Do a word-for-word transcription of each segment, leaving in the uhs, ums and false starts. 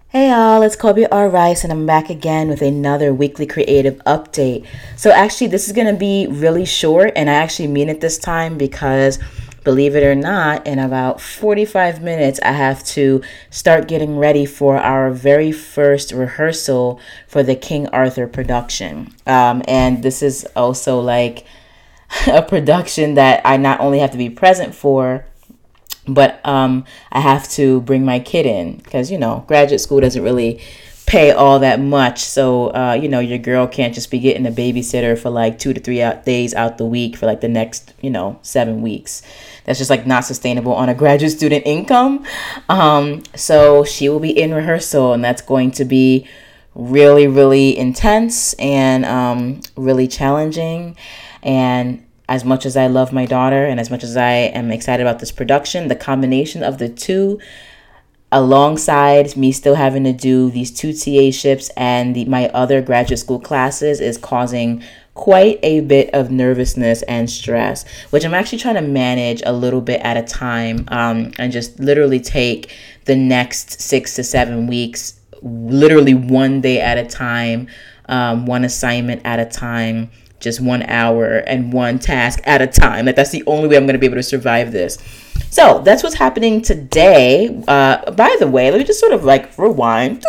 Hey y'all, it's Kobe R. Rice, and I'm back again with another weekly creative update. So, actually, this is going to be really short, and I actually mean it this time because, believe it or not, in about forty-five minutes, I have to start getting ready for our very first rehearsal for the King Arthur production. Um, and this is also like a production that I not only have to be present for, but um, I have to bring my kid in because, you know, graduate school doesn't really pay all that much. So, uh, you know, your girl can't just be getting a babysitter for like two to three out days out the week for like the next, you know, seven weeks. That's just like not sustainable on a graduate student income. Um, so she will be in rehearsal, and that's going to be really, really intense and um, really challenging. And as much as I love my daughter and as much as I am excited about this production, the combination of the two, alongside me still having to do these two T A ships and the, my other graduate school classes, is causing quite a bit of nervousness and stress, which I'm actually trying to manage a little bit at a time, um, and just literally take the next six to seven weeks, literally one day at a time, um, one assignment at a time, just one hour and one task at a time. Like, that's the only way I'm going to be able to survive this. So that's what's happening today. Uh, by the way, let me just sort of like rewind.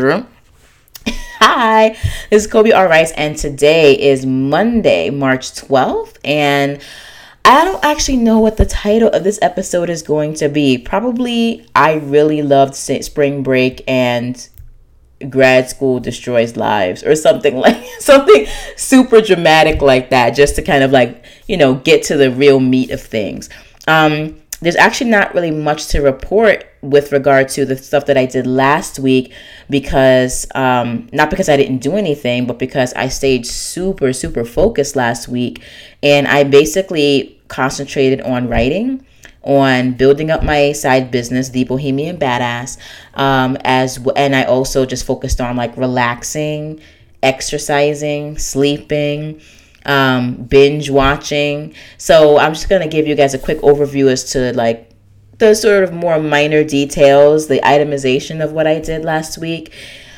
Hi, this is Kobe R. Rice, and today is Monday, March twelfth, and I don't actually know what the title of this episode is going to be. Probably, I really loved spring break and grad school destroys lives, or something like something super dramatic like that, just to kind of like, you know, get to the real meat of things. Um, there's actually not really much to report with regard to the stuff that I did last week, because um, not because I didn't do anything, but because I stayed super, super focused last week, and I basically concentrated on writing, on building up my side business, The Bohemian Badass, um, as and I also just focused on like relaxing, exercising, sleeping, um, binge watching. So I'm just gonna give you guys a quick overview as to like the sort of more minor details, the itemization of what I did last week.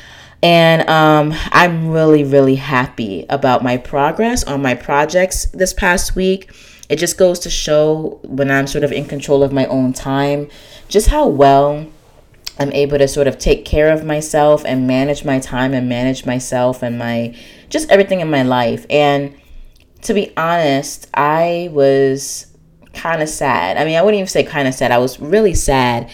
And um, I'm really, really happy about my progress on my projects this past week. It just goes to show, when I'm sort of in control of my own time, just how well I'm able to sort of take care of myself and manage my time and manage myself and my just everything in my life. And to be honest, I was kind of sad. I mean, I wouldn't even say kind of sad. I was really sad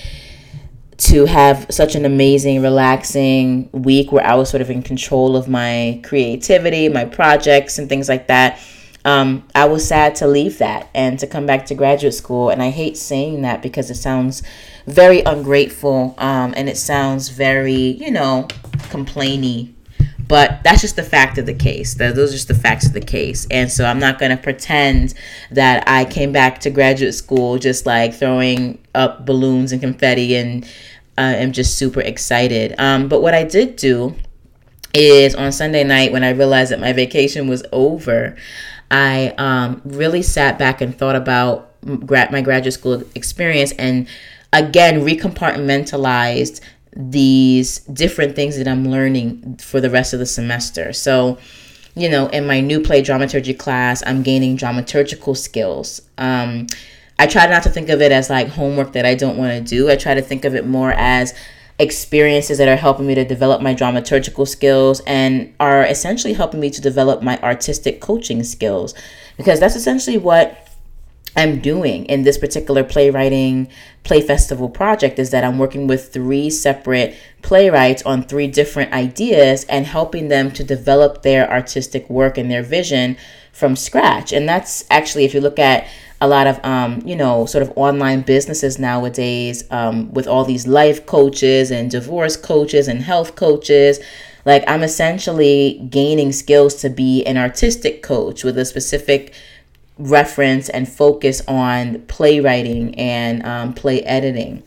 to have such an amazing, relaxing week where I was sort of in control of my creativity, my projects, and things like that. Um, I was sad to leave that and to come back to graduate school. And I hate saying that because it sounds very ungrateful, um, and it sounds very, you know, complainy. But that's just the fact of the case. Those are just the facts of the case. And so I'm not going to pretend that I came back to graduate school just like throwing up balloons and confetti and uh, am just super excited. Um, but what I did do is, on Sunday night, when I realized that my vacation was over, I um, really sat back and thought about my graduate school experience, and again recompartmentalized these different things that I'm learning for the rest of the semester. So, you know, in my new play dramaturgy class, I'm gaining dramaturgical skills. Um, I try not to think of it as like homework that I don't want to do. I try to think of it more as experiences that are helping me to develop my dramaturgical skills and are essentially helping me to develop my artistic coaching skills, because that's essentially what I'm doing in this particular playwriting play festival project, is that I'm working with three separate playwrights on three different ideas and helping them to develop their artistic work and their vision from scratch. And that's actually, if you look at a lot of, um, you know, sort of online businesses nowadays, um, with all these life coaches and divorce coaches and health coaches, like I'm essentially gaining skills to be an artistic coach with a specific reference and focus on playwriting and um, play editing.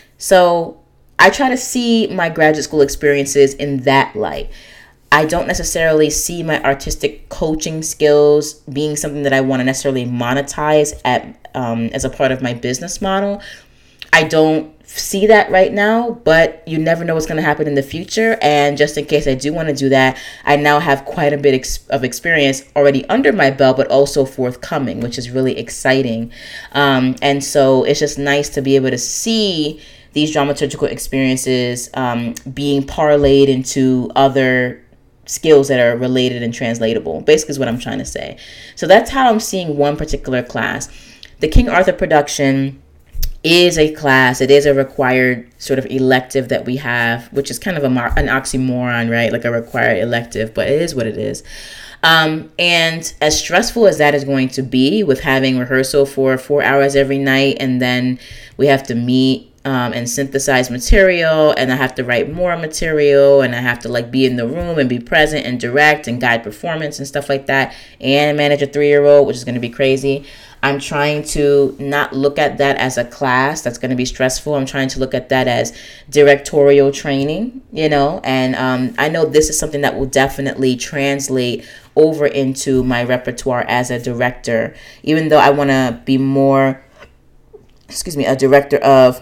So I try to see my graduate school experiences in that light. I don't necessarily see my artistic coaching skills being something that I want to necessarily monetize at um, as a part of my business model. I don't see that right now, but you never know what's going to happen in the future. And just in case I do want to do that, I now have quite a bit ex- of experience already under my belt, but also forthcoming, which is really exciting. Um, and so it's just nice to be able to see these dramaturgical experiences um, being parlayed into other skills that are related and translatable, basically is what I'm trying to say. So that's how I'm seeing one particular class. The King Arthur production is a class. It is a required sort of elective that we have, which is kind of a an oxymoron, right? Like a required elective, but it is what it is. Um, and as stressful as that is going to be, with having rehearsal for four hours every night, and then we have to meet um, and synthesize material, and I have to write more material, and I have to like be in the room and be present and direct and guide performance and stuff like that, and manage a three-year-old, which is going to be crazy. I'm trying to not look at that as a class that's going to be stressful. I'm trying to look at that as directorial training, you know, and um, I know this is something that will definitely translate over into my repertoire as a director, even though I want to be more, excuse me, a director of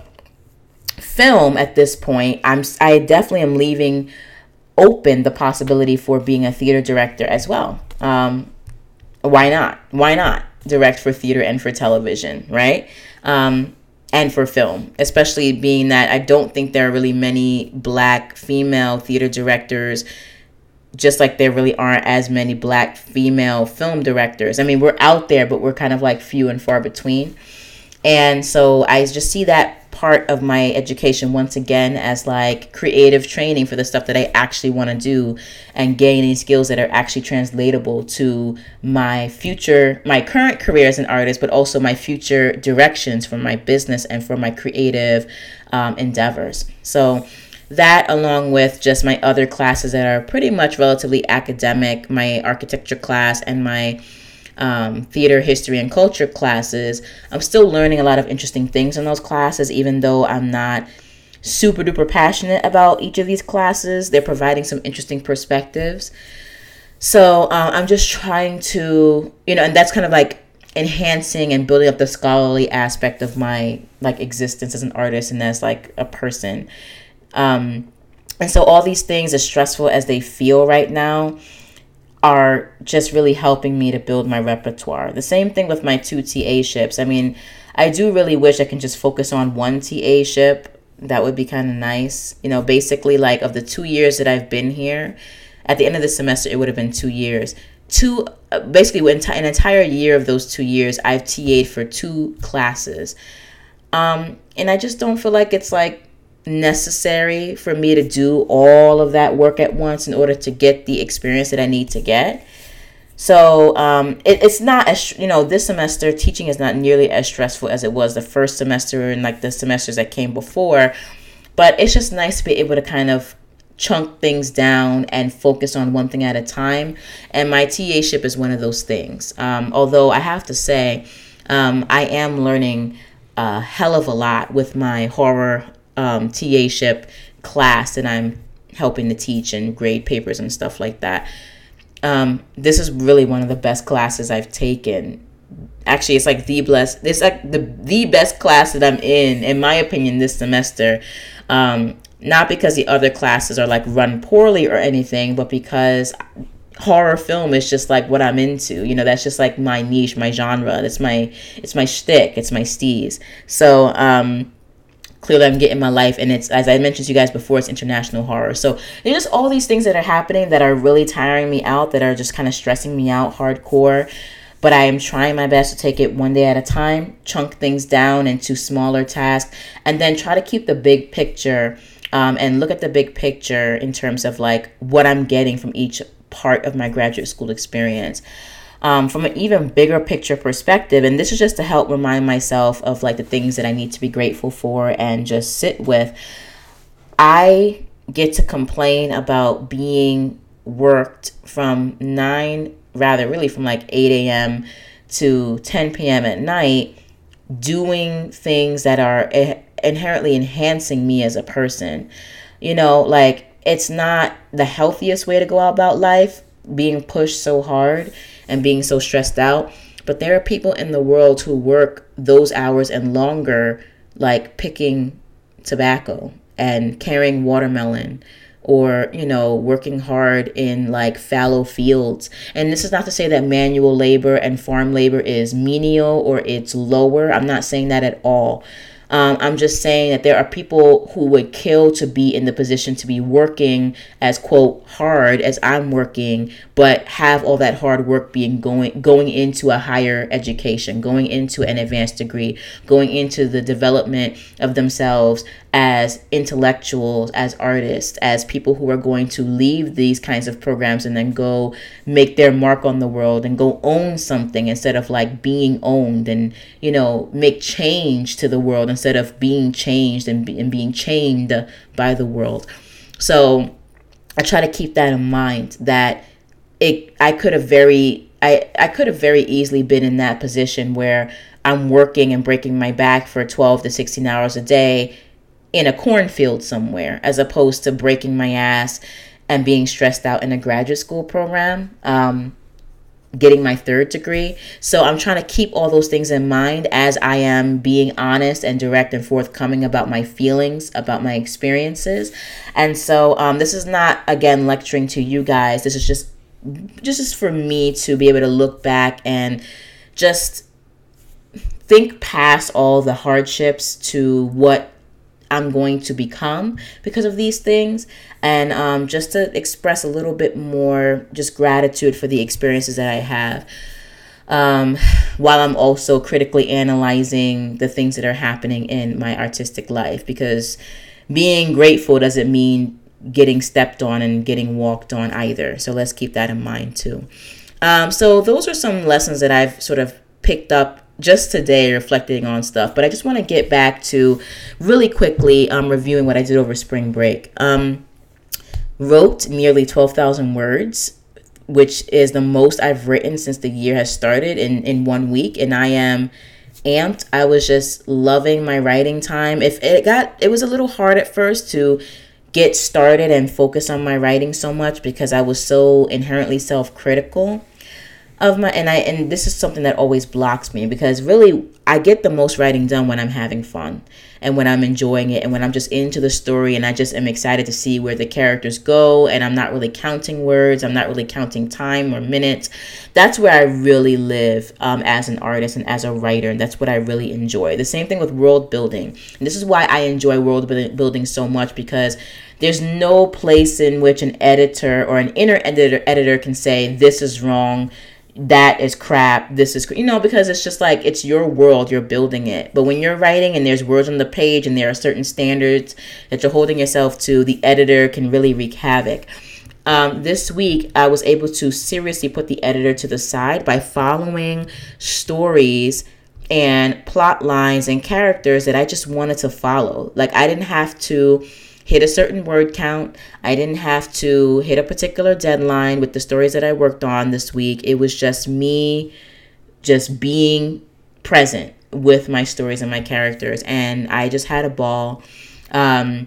film at this point. I'm, I definitely am leaving open the possibility for being a theater director as well. Um, why not? Why not? Direct for theater and for television, right? Um, and for film, especially being that I don't think there are really many Black female theater directors, just like there really aren't as many Black female film directors. I mean, we're out there, but we're kind of like few and far between. And so I just see that part of my education once again as like creative training for the stuff that I actually want to do, and gaining skills that are actually translatable to my future, my current career as an artist, but also my future directions for my business and for my creative um, endeavors. So that, along with just my other classes that are pretty much relatively academic, my architecture class and my Um, theater, history, and culture classes, I'm still learning a lot of interesting things in those classes, even though I'm not super duper passionate about each of these classes. They're providing some interesting perspectives. So uh, I'm just trying to, you know, and that's kind of like enhancing and building up the scholarly aspect of my like existence as an artist and as like a person. Um, and so all these things, as stressful as they feel right now, are just really helping me to build my repertoire. The same thing with my two T A ships. I mean, I do really wish I can just focus on one T A ship. That would be kind of nice. You know, basically, like, of the two years that I've been here, at the end of the semester, it would have been two years. Two, uh, basically, an entire year of those two years, I've T A'd for two classes. Um, and I just don't feel like it's, like, necessary for me to do all of that work at once in order to get the experience that I need to get. So um, it, it's not as, you know, this semester teaching is not nearly as stressful as it was the first semester and like the semesters that came before. But it's just nice to be able to kind of chunk things down and focus on one thing at a time. And my T A-ship is one of those things. Um, although I have to say, um, I am learning a hell of a lot with my horror Um, T A-ship class that I'm helping to teach and grade papers and stuff like that. Um, this is really one of the best classes I've taken. Actually, it's like the best. It's like the the best class that I'm in, in my opinion, this semester. Um, not because the other classes are like run poorly or anything, but because horror film is just like what I'm into. You know, that's just like my niche, my genre. That's my it's my shtick. It's my steez. So. Um, Clearly, I'm getting my life, and it's, as I mentioned to you guys before, it's international horror. So there's just all these things that are happening that are really tiring me out, that are just kind of stressing me out hardcore. But I am trying my best to take it one day at a time, chunk things down into smaller tasks, and then try to keep the big picture um, and look at the big picture in terms of like what I'm getting from each part of my graduate school experience. Um, from an even bigger picture perspective. And this is just to help remind myself of like the things that I need to be grateful for and just sit with. I get to complain about being worked from nine, rather really from like eight a.m. to ten p.m. at night, doing things that are inherently enhancing me as a person. You know, like, it's not the healthiest way to go about life, being pushed so hard and being so stressed out. But there are people in the world who work those hours and longer, like picking tobacco and carrying watermelon, or, you know, working hard in like fallow fields. And this is not to say that manual labor and farm labor is menial or it's lower. I'm not saying that at all. Um, I'm just saying that there are people who would kill to be in the position to be working as, quote, hard as I'm working, but have all that hard work being going going into a higher education, going into an advanced degree, going into the development of themselves as intellectuals, as artists, as people who are going to leave these kinds of programs and then go make their mark on the world and go own something instead of like being owned, and, you know, make change to the world instead of being changed and, be, and being chained by the world. So I try to keep that in mind, that it I could have very I, I could have very easily been in that position where I'm working and breaking my back for twelve to sixteen hours a day in a cornfield somewhere, as opposed to breaking my ass and being stressed out in a graduate school program, um, getting my third degree. So I'm trying to keep all those things in mind as I am being honest and direct and forthcoming about my feelings, about my experiences. And so um, this is not, again, lecturing to you guys. This is just, just is for me to be able to look back and just think past all the hardships to what I'm going to become because of these things, and um, just to express a little bit more just gratitude for the experiences that I have, um, while I'm also critically analyzing the things that are happening in my artistic life, because being grateful doesn't mean getting stepped on and getting walked on either. So let's keep that in mind too. Um, so those are some lessons that I've sort of picked up just today, reflecting on stuff. But I just want to get back to really quickly um, reviewing what I did over spring break. Um, wrote nearly twelve thousand words, which is the most I've written since the year has started in, in one week. And I am amped. I was just loving my writing time. If it got, it was a little hard at first to get started and focus on my writing so much because I was so inherently self-critical of my, and I, and this is something that always blocks me, because really I get the most writing done when I'm having fun and when I'm enjoying it and when I'm just into the story and I just am excited to see where the characters go, and I'm not really counting words, I'm not really counting time or minutes. That's where I really live um, as an artist and as a writer, and that's what I really enjoy. The same thing with world building, and this is why I enjoy world building so much, because there's no place in which an editor or an inner editor editor can say this is wrong, that is crap, this is, you know, because it's just like, it's your world, you're building it. But when you're writing and there's words on the page and there are certain standards that you're holding yourself to, the editor can really wreak havoc. Um, this week, I was able to seriously put the editor to the side by following stories and plot lines and characters that I just wanted to follow. Like, I didn't have to hit a certain word count. I didn't have to hit a particular deadline with the stories that I worked on this week. It was just me just being present with my stories and my characters. And I just had a ball. Um,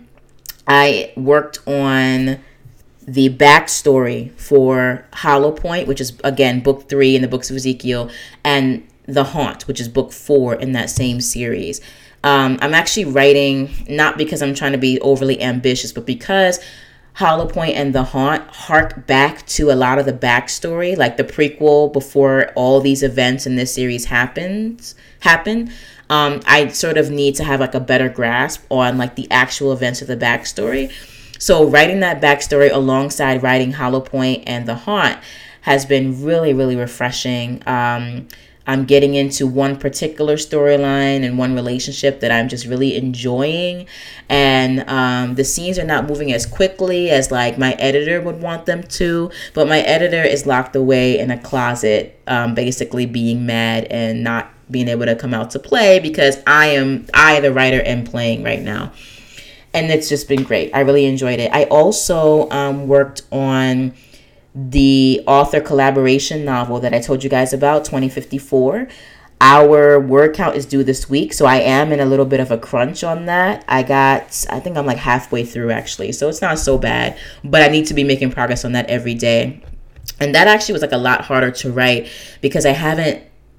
I worked on the backstory for Hollow Point, which is, again, book three in the books of Ezekiel, and The Haunt, which is book four in that same series. Um, I'm actually writing, not because I'm trying to be overly ambitious, but because Hollow Point and The Haunt hark back to a lot of the backstory, like the prequel before all these events in this series happens, happen. Um, I sort of need to have like a better grasp on like the actual events of the backstory. So writing that backstory alongside writing Hollow Point and The Haunt has been really, really refreshing. Um, I'm getting into one particular storyline and one relationship that I'm just really enjoying. And um, the scenes are not moving as quickly as like my editor would want them to. But my editor is locked away in a closet, um, basically being mad and not being able to come out to play because I am, I, the writer, am playing right now. And it's just been great. I really enjoyed it. I also um, worked on the author collaboration novel that I told you guys about, twenty fifty-four. Our word count is due this week, so I am in a little bit of a crunch on that. I got, I think I'm like halfway through actually, so it's not so bad, but I need to be making progress on that every day. And that actually was like a lot harder to write because I haven't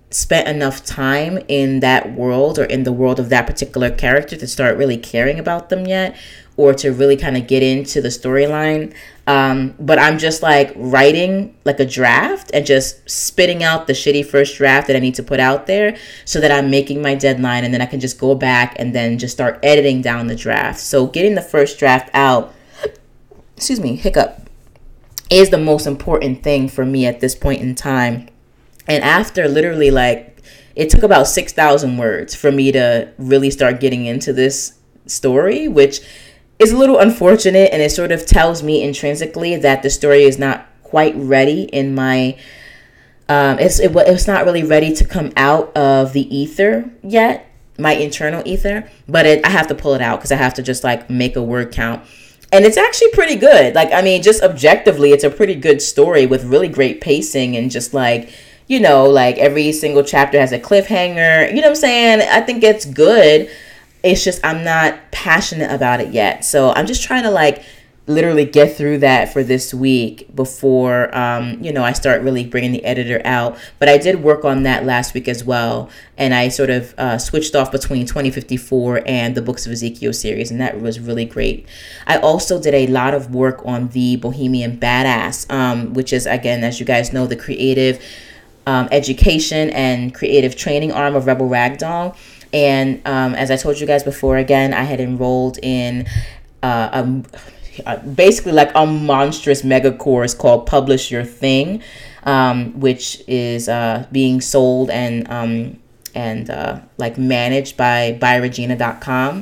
spent enough time in that world or in the world of that particular character to start really caring about them yet, or to really kind of get into the storyline. Um, but I'm just like writing like a draft and just spitting out the shitty first draft that I need to put out there so that I'm making my deadline, and then I can just go back and then just start editing down the draft. So getting the first draft out, excuse me, hiccup, is the most important thing for me at this point in time. And after literally like, it took about six thousand words for me to really start getting into this story, which is a little unfortunate. And it sort of tells me intrinsically that the story is not quite ready in my, um, it's, it, it's not really ready to come out of the ether yet, my internal ether. But it, I have to pull it out because I have to just like make a word count. And it's actually pretty good. Like, I mean, just objectively, it's a pretty good story with really great pacing and just like, you know, like every single chapter has a cliffhanger. You know what I'm saying? I think it's good. It's just I'm not passionate about it yet. So I'm just trying to like literally get through that for this week before, um, you know, I start really bringing the editor out. But I did work on that last week as well. And I sort of uh, switched off between twenty fifty-four and the Books of Ezekiel series. And that was really great. I also did a lot of work on the Bohemian Badass, um, which is, again, as you guys know, the creative Um, education and creative training arm of Rebel Ragdoll. And um, as I told you guys before, again, I had enrolled in uh, a, basically like a monstrous mega course called Publish Your Thing, um, which is uh, being sold and um, and uh, like managed by by regina dot com.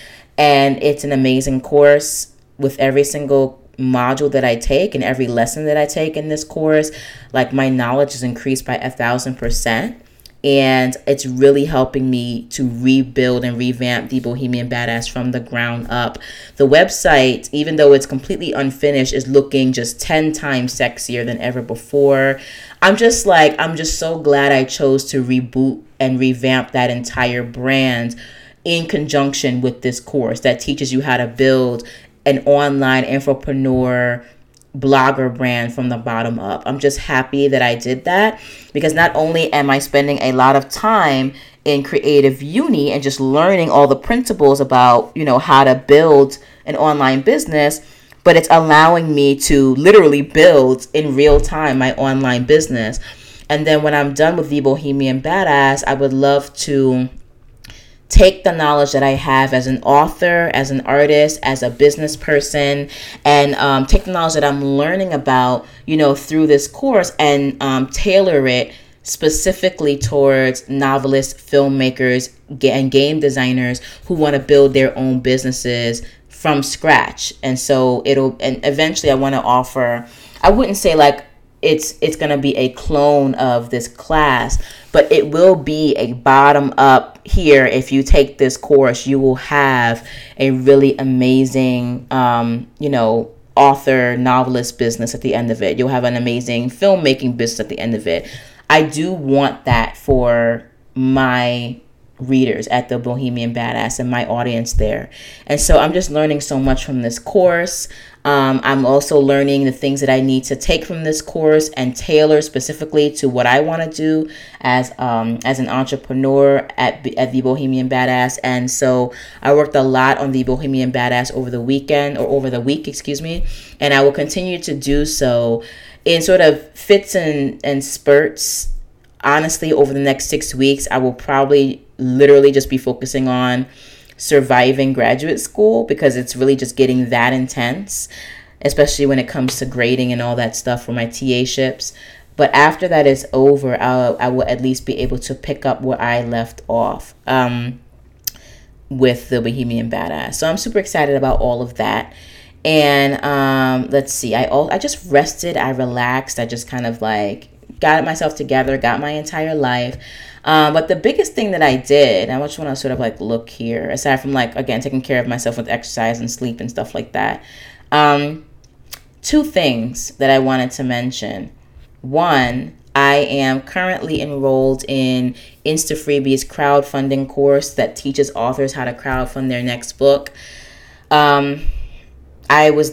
And it's an amazing course with every single module that I take and every lesson that I take in this course. Like, my knowledge is increased by a thousand percent, and it's really helping me to rebuild and revamp the Bohemian Badass from the ground up. The website, even though it's completely unfinished, is looking just ten times sexier than ever before. I'm just like, I'm just so glad I chose to reboot and revamp that entire brand in conjunction with this course that teaches you how to build an online infopreneur blogger brand from the bottom up. I'm just happy that I did that, because not only am I spending a lot of time in Creative Uni and just learning all the principles about, you know, how to build an online business, but it's allowing me to literally build in real time my online business. And then when I'm done with the Bohemian Badass, I would love to take the knowledge that I have as an author, as an artist, as a business person, and um, take the knowledge that I'm learning about, you know, through this course, and um, tailor it specifically towards novelists, filmmakers, and game designers who want to build their own businesses from scratch. And so it'll, and eventually I want to offer, I wouldn't say like it's it's going to be a clone of this class, but it will be a bottom up. Here, if you take this course, you will have a really amazing, um, you know, author, novelist business at the end of it. You'll have an amazing filmmaking business at the end of it. I do want that for my readers at the Bohemian Badass and my audience there. And so I'm just learning so much from this course. Um, I'm also learning the things that I need to take from this course and tailor specifically to what I want to do as um, as an entrepreneur at, at the Bohemian Badass. And so I worked a lot on the Bohemian Badass over the weekend, or over the week, excuse me. And I will continue to do so in sort of fits and, and spurts. Honestly, over the next six weeks, I will probably literally just be focusing on surviving graduate school, because it's really just getting that intense, especially when it comes to grading and all that stuff for my T A-ships. But after that is over, I'll, I will at least be able to pick up where I left off um, with the Bohemian Badass. So I'm super excited about all of that. And um, let's see, I all I just rested, I relaxed, I just kind of like got myself together, got my entire life. Um, but the biggest thing that I did, I just want to sort of like look here, aside from like, again, taking care of myself with exercise and sleep and stuff like that. Um, two things that I wanted to mention. One, I am currently enrolled in InstaFreebie's crowdfunding course that teaches authors how to crowdfund their next book. Um, I was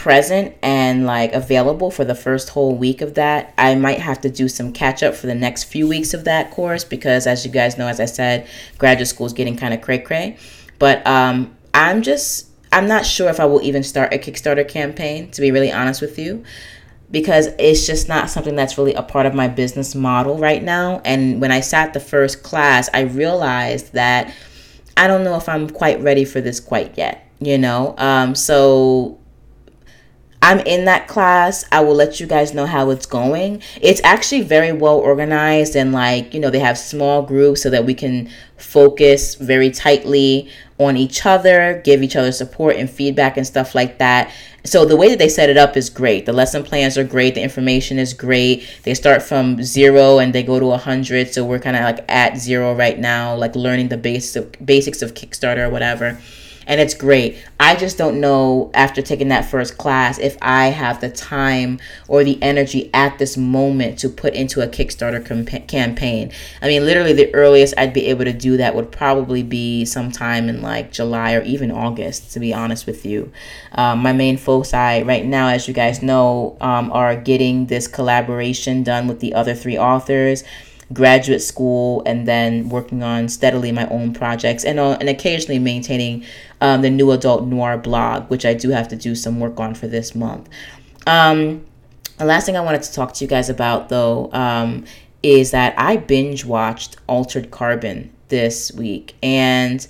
present and like available for the first whole week of that. I might have to do some catch up for the next few weeks of that course because, as you guys know, as I said, graduate school is getting kind of cray cray. But um, I'm just, I'm not sure if I will even start a Kickstarter campaign, to be really honest with you, because it's just not something that's really a part of my business model right now. And when I sat the first class, I realized that I don't know if I'm quite ready for this quite yet, you know? Um, so I'm in that class. I will let you guys know how it's going. It's actually very well organized and like, you know, they have small groups so that we can focus very tightly on each other, give each other support and feedback and stuff like that. So the way that they set it up is great. The lesson plans are great. The information is great. They start from zero and they go to a hundred. So we're kind of like at zero right now, like learning the basics of, basics of Kickstarter or whatever. And it's great. I just don't know after taking that first class if I have the time or the energy at this moment to put into a Kickstarter compa- campaign. I mean, literally the earliest I'd be able to do that would probably be sometime in like July or even August, to be honest with you. Um, my main foci right now, as you guys know, um, are getting this collaboration done with the other three authors, graduate school, and then working on steadily my own projects and uh, and occasionally maintaining um, the New Adult Noir blog, which I do have to do some work on for this month. Um, the last thing I wanted to talk to you guys about, though, um, is that I binge watched Altered Carbon this week, and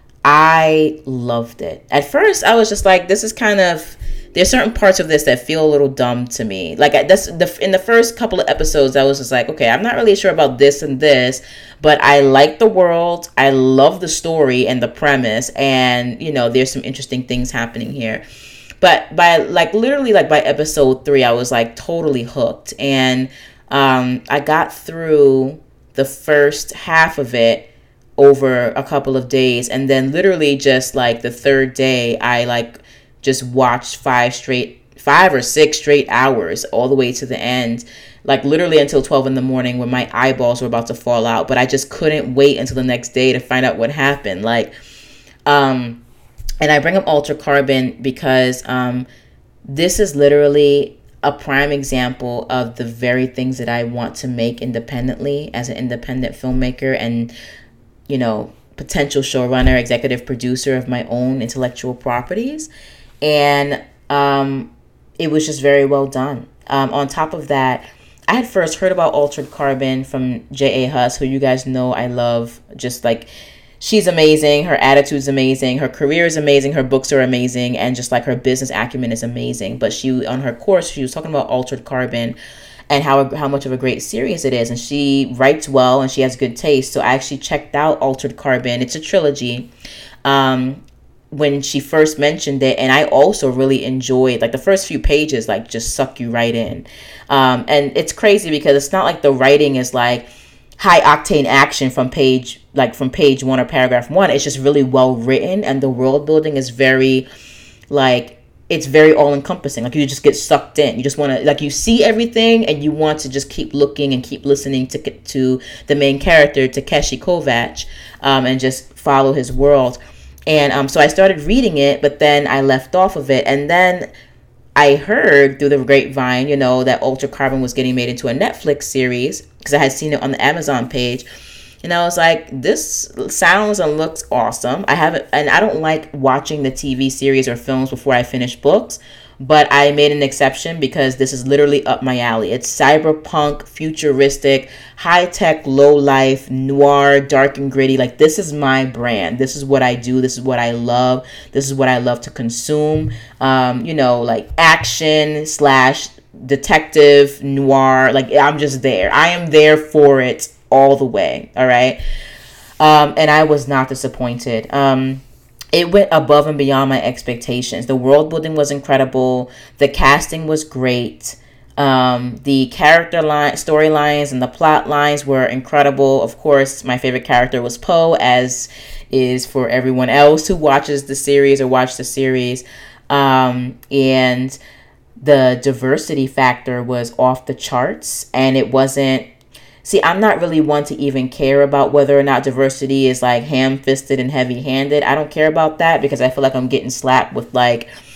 I loved it. At first, I was just like, this is kind of, there's certain parts of this that feel a little dumb to me. Like that's the in the first couple of episodes, I was just like, okay, I'm not really sure about this and this, but I like the world. I love the story and the premise, and you know, there's some interesting things happening here. But by like literally like by episode three, I was like totally hooked, and um, I got through the first half of it over a couple of days, and then literally just like the third day, I like just watched five straight, five or six straight hours all the way to the end, like literally until twelve in the morning when my eyeballs were about to fall out. But I just couldn't wait until the next day to find out what happened. Like, um, and I bring up Altered Carbon because um, this is literally a prime example of the very things that I want to make independently as an independent filmmaker and, you know, potential showrunner, executive producer of my own intellectual properties. And um, it was just very well done. Um, on top of that, I had first heard about Altered Carbon from J A. Huss, who you guys know I love. Just like, she's amazing. Her attitude's amazing. Her career is amazing. Her books are amazing. And just like her business acumen is amazing. But she, on her course, she was talking about Altered Carbon and how how much of a great series it is. And she writes well and she has good taste. So I actually checked out Altered Carbon. It's a trilogy. Um, when she first mentioned it, and I also really enjoyed like the first few pages, like just suck you right in. Um, and it's crazy because it's not like the writing is like high octane action from page like from page one or paragraph one. It's just really well written, and the world building is very like, it's very all encompassing. Like you just get sucked in. You just want to, like, you see everything and you want to just keep looking and keep listening to to the main character, Takeshi Kovacs, um, and just follow his world. And um, so I started reading it, but then I left off of it. And then I heard through the grapevine, you know, that Altered Carbon was getting made into a Netflix series because I had seen it on the Amazon page. And I was like, this sounds and looks awesome. I haven't, and I don't like watching the T V series or films before I finish books, but I made an exception because this is literally up my alley. It's cyberpunk, futuristic, high-tech, low-life, noir, dark and gritty. Like, this is my brand. This is what I do. This is what I love. This is what I love to consume. Um, you know, like action slash detective, noir. Like, I'm just there. I am there for it all the way. All right. Um, and I was not disappointed. Um, It went above and beyond my expectations. The world building was incredible. The casting was great. Um, the character line, storylines and the plot lines were incredible. Of course, my favorite character was Poe, as is for everyone else who watches the series or watched the series. Um, and the diversity factor was off the charts, and it wasn't. See, I'm not really one to even care about whether or not diversity is like ham-fisted and heavy-handed. I don't care about that because I feel like I'm getting slapped with like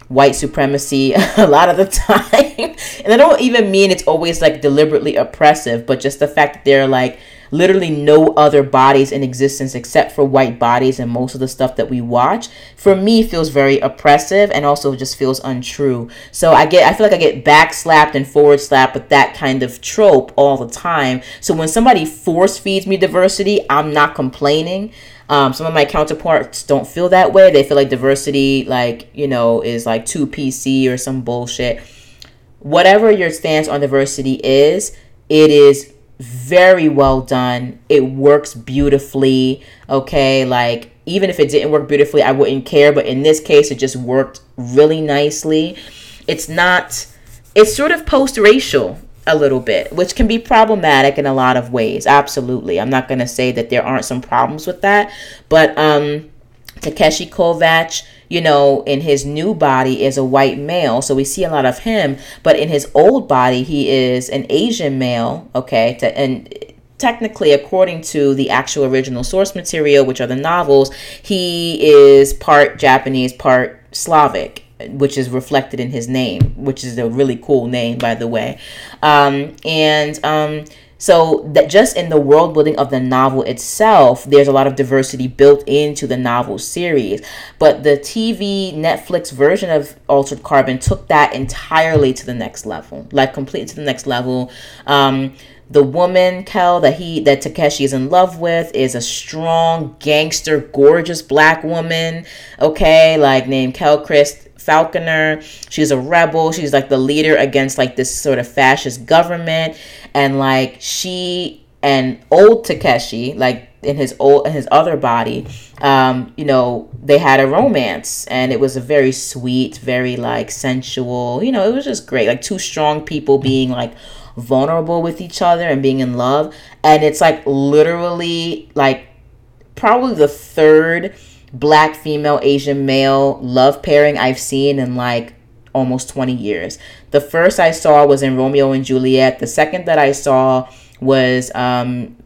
white supremacy a lot of the time. And I don't even mean it's always like deliberately oppressive, but just the fact that they're like literally no other bodies in existence except for white bodies, and most of the stuff that we watch for me feels very oppressive and also just feels untrue. So I get I feel like I get backslapped and forward slapped with that kind of trope all the time. So when somebody force feeds me diversity, I'm not complaining. Um, some of my counterparts don't feel that way. They feel like diversity, like, you know, is like too P C or some bullshit. Whatever your stance on diversity is, it is very well done. It works beautifully. Okay, like even if it didn't work beautifully, I wouldn't care. But in this case, it just worked really nicely. It's not, it's sort of post-racial a little bit, which can be problematic in a lot of ways. Absolutely. I'm not going to say that there aren't some problems with that. But um, Takeshi Kovacs, you know, in his new body is a white male. So we see a lot of him. But in his old body, he is an Asian male. Okay. To, and technically, according to the actual original source material, which are the novels, he is part Japanese, part Slavic, which is reflected in his name, which is a really cool name, by the way. Um, and um, so that just in the world building of the novel itself, there's a lot of diversity built into the novel series. But the T V Netflix version of Altered Carbon took that entirely to the next level, like completely to the next level. Um, the woman, Kel, that he that Takeshi is in love with is a strong, gangster, gorgeous black woman, okay, like named Kel Chris Falconer. She's a rebel. She's like the leader against like this sort of fascist government. And like she and old Takeshi, like in his old in his other body, um, you know, they had a romance, and it was a very sweet, very like sensual, you know, it was just great. Like two strong people being like vulnerable with each other and being in love. And it's like literally like probably the third black female Asian male love pairing I've seen in like almost twenty years. The first I saw was in Romeo and Juliet. The second that I saw was um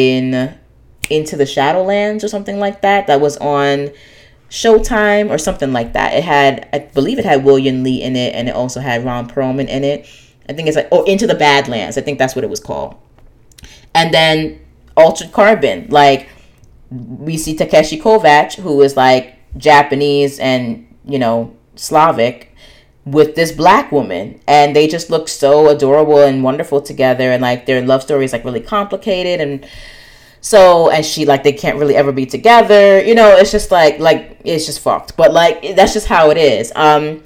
in Into the Shadowlands or something like that. That was on Showtime or something like that. It had, I believe it had William Lee in it, and it also had Ron Perlman in it. I think it's like, oh, Into the Badlands. I think that's what it was called. And then Altered Carbon, like we see Takeshi Kovacs, who is like Japanese and, you know, Slavic, with this black woman, and they just look so adorable and wonderful together, and like their love story is like really complicated, and so, and she like they can't really ever be together, you know, it's just like like it's just fucked, but like that's just how it is. Um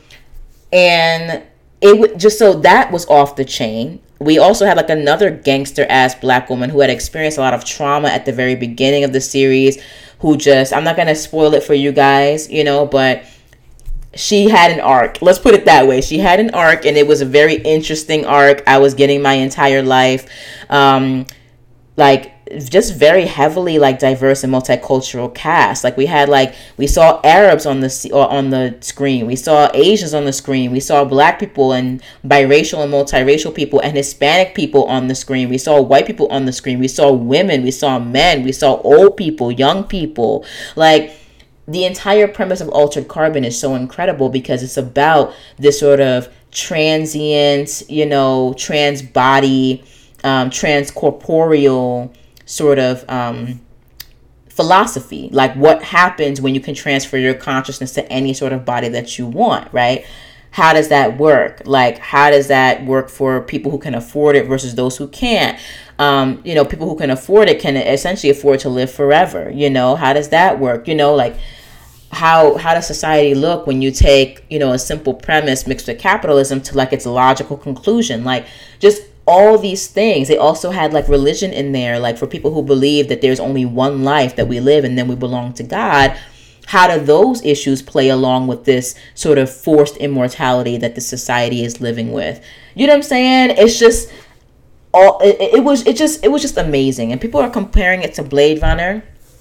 and it would just, so that was off the chain. We also had like another gangster ass black woman who had experienced a lot of trauma at the very beginning of the series, who just, I'm not gonna spoil it for you guys, you know, but she had an arc. Let's put it that way. She had an arc, and it was a very interesting arc. I was getting my entire life. Um, like just very heavily like diverse and multicultural cast. Like we had like we saw Arabs on the or on the screen. We saw Asians on the screen. We saw black people and biracial and multiracial people and Hispanic people on the screen. We saw white people on the screen. We saw women. We saw men. We saw old people, young people. Like the entire premise of Altered Carbon is so incredible because it's about this sort of transient, you know, trans body, um, transcorporeal sort of um, philosophy. Like what happens when you can transfer your consciousness to any sort of body that you want, right? How does that work? Like, how does that work for people who can afford it versus those who can't? Um, you know, people who can afford it can essentially afford to live forever. You know, how does that work? You know, like, how how does society look when you take, you know, a simple premise mixed with capitalism to like its logical conclusion? Like just all these things. They also had like religion in there, like for people who believe that there's only one life that we live and then we belong to God. How do those issues play along with this sort of forced immortality that the society is living with? You know what I'm saying? It's just all it, it was it just it was just amazing. And people are comparing it to Blade Runner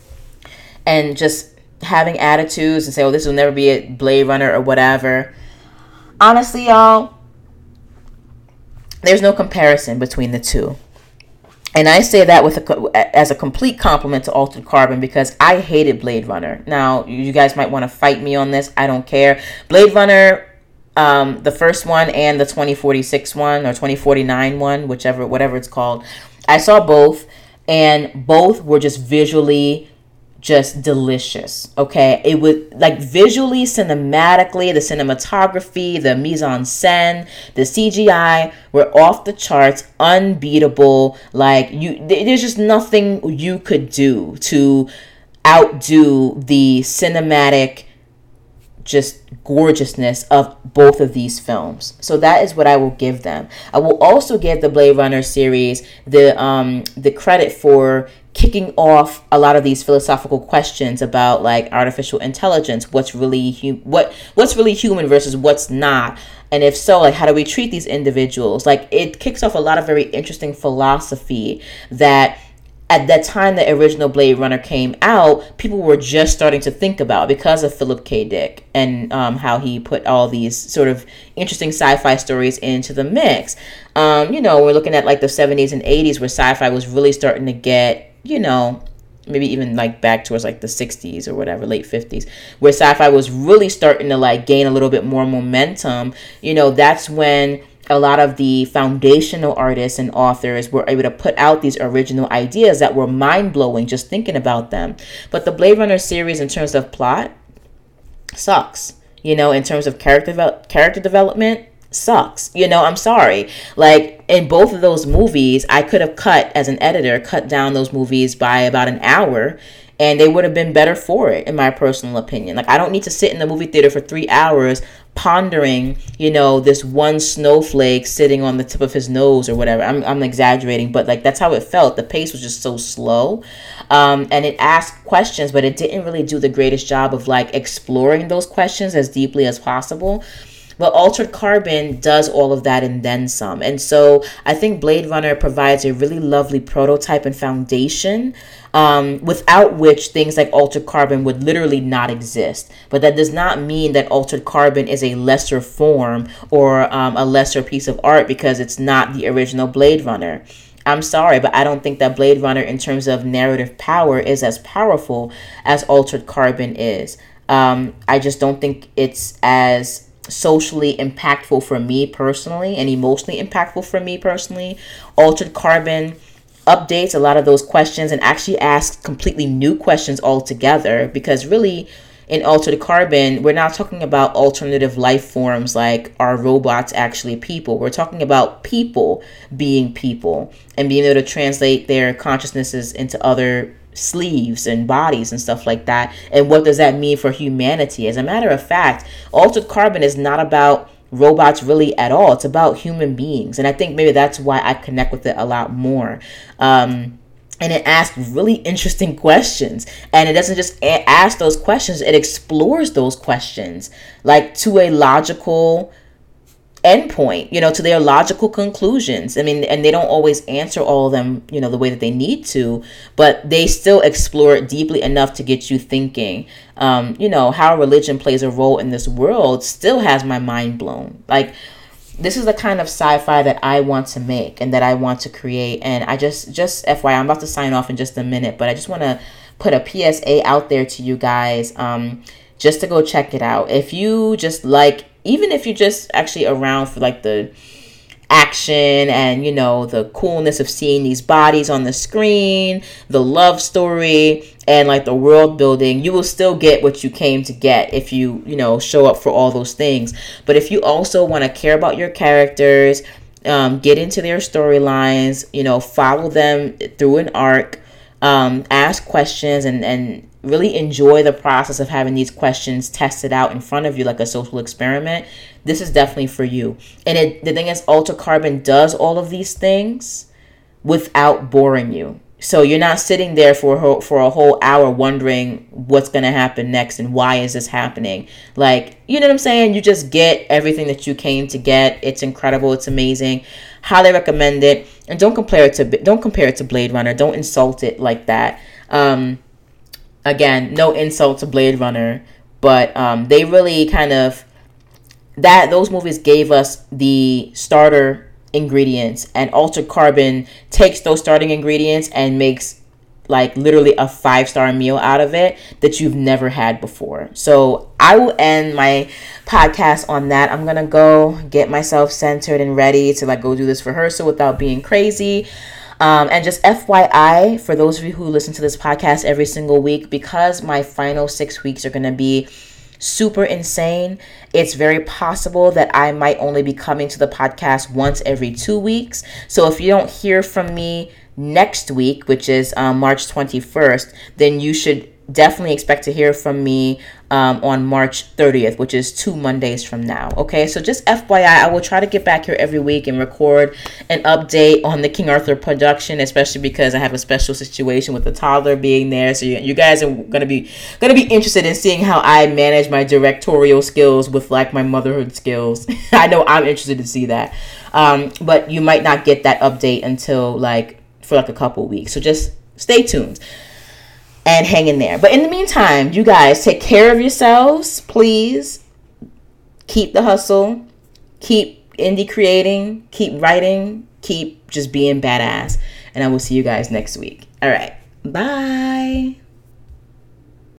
and just having attitudes and say, oh, this will never be a Blade Runner or whatever. Honestly, y'all, there's no comparison between the two. And I say that with a, as a complete compliment to Altered Carbon because I hated Blade Runner. Now, you guys might want to fight me on this. I don't care. Blade Runner Um, the first one and the twenty forty-six one or twenty forty-nine one, whichever, whatever it's called. I saw both, and both were just visually just delicious. Okay, it was like visually, cinematically, the cinematography, the mise en scène, the C G I were off the charts, unbeatable. Like you, there's just nothing you could do to outdo the cinematic just gorgeousness of both of these films. So that is what I will give them. I will also give the Blade Runner series the um the credit for kicking off a lot of these philosophical questions about like artificial intelligence, what's really hu- what what's really human versus what's not, and if so, like how do we treat these individuals? Like it kicks off a lot of very interesting philosophy that at that time the original Blade Runner came out, people were just starting to think about because of Philip K. Dick and um, how he put all these sort of interesting sci-fi stories into the mix. Um, you know, we're looking at like the seventies and eighties where sci-fi was really starting to get, you know, maybe even like back towards like the sixties or whatever, late fifties, where sci-fi was really starting to like gain a little bit more momentum. You know, that's when a lot of the foundational artists and authors were able to put out these original ideas that were mind-blowing just thinking about them. But the Blade Runner series, in terms of plot, sucks. You know, in terms of character devel- character development, sucks. You know, I'm sorry. Like, in both of those movies, I could have cut, as an editor, cut down those movies by about an hour, and they would have been better for it, in my personal opinion. Like, I don't need to sit in the movie theater for three hours pondering, you know, this one snowflake sitting on the tip of his nose or whatever. I'm, I'm exaggerating, but like that's how it felt. The pace was just so slow. Um, and it asked questions, but it didn't really do the greatest job of like exploring those questions as deeply as possible. But Altered Carbon does all of that and then some. And so I think Blade Runner provides a really lovely prototype and foundation, um, without which things like Altered Carbon would literally not exist. But that does not mean that Altered Carbon is a lesser form or um, a lesser piece of art because it's not the original Blade Runner. I'm sorry, but I don't think that Blade Runner, in terms of narrative power, is as powerful as Altered Carbon is. Um, I just don't think it's as socially impactful for me personally and emotionally impactful for me personally. Altered Carbon updates a lot of those questions and actually asks completely new questions altogether, because really in Altered Carbon, we're not talking about alternative life forms like are robots actually people. We're talking about people being people and being able to translate their consciousnesses into other sleeves and bodies and stuff like that. And what does that mean for humanity? As a matter of fact, Altered Carbon is not about robots really at all. It's about human beings. And I think maybe that's why I connect with it a lot more. Um, and it asks really interesting questions. And it doesn't just a- ask those questions, it explores those questions like to a logical endpoint, you know, to their logical conclusions. I mean, and they don't always answer all of them, you know, the way that they need to, but they still explore it deeply enough to get you thinking. Um, you know, how religion plays a role in this world still has my mind blown. Like, this is the kind of sci-fi that I want to make and that I want to create. And I just, just F Y I, I'm about to sign off in just a minute, but I just want to put a P S A out there to you guys, um, just to go check it out. If you just like, even if you're just actually around for like the action and, you know, the coolness of seeing these bodies on the screen, the love story, and like the world building, you will still get what you came to get if you, you know, show up for all those things. But if you also want to care about your characters, um, get into their storylines, you know, follow them through an arc, um, ask questions, and, and really enjoy the process of having these questions tested out in front of you like a social experiment, this is definitely for you. And it, the thing is, Altered Carbon does all of these things without boring you. So you're not sitting there for a whole, for a whole hour wondering what's going to happen next and why is this happening. Like, you know what I'm saying? You just get everything that you came to get. It's incredible. It's amazing. Highly recommend it. And don't compare it to don't compare it to Blade Runner. Don't insult it like that. Um, again, no insult to Blade Runner, but um, they really kind of that those movies gave us the starter ingredients, and Altered Carbon takes those starting ingredients and makes like literally a five star meal out of it that you've never had before. So I will end my podcast on that. I'm gonna go get myself centered and ready to like go do this rehearsal without being crazy. Um, and just F Y I, for those of you who listen to this podcast every single week, because my final six weeks are going to be super insane, it's very possible that I might only be coming to the podcast once every two weeks. So if you don't hear from me next week, which is um, March twenty-first, then you should definitely expect to hear from me um, on March thirtieth, which is two Mondays from now. Okay, so just F Y I, I will try to get back here every week and record an update on the King Arthur production, especially because I have a special situation with the toddler being there. So you, you guys are gonna be gonna be interested in seeing how I manage my directorial skills with like my motherhood skills. I know I'm interested to see that, um, but you might not get that update until like for like a couple weeks. So just stay tuned and hang in there. But in the meantime, you guys take care of yourselves, please. Keep the hustle. Keep indie creating. Keep writing. Keep just being badass. And I will see you guys next week. All right. Bye.